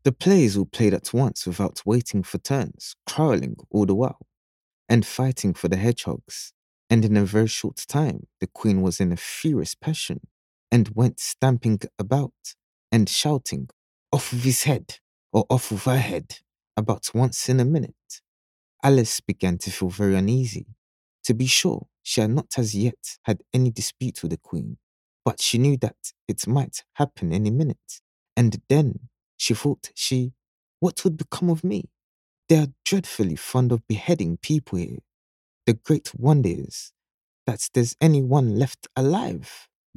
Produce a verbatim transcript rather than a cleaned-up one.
The plays all played at once without waiting for turns, quarrelling all the while, and fighting for the hedgehogs. And in a very short time, the queen was in a furious passion, and went stamping about, and shouting, "Off with his head," or "off with her head," about once in a minute. Alice began to feel very uneasy. To be sure, she had not as yet had any dispute with the queen, but she knew that it might happen any minute. And then she thought she, what would become of me? They are dreadfully fond of beheading people here. The great wonder is that there's any one left alive.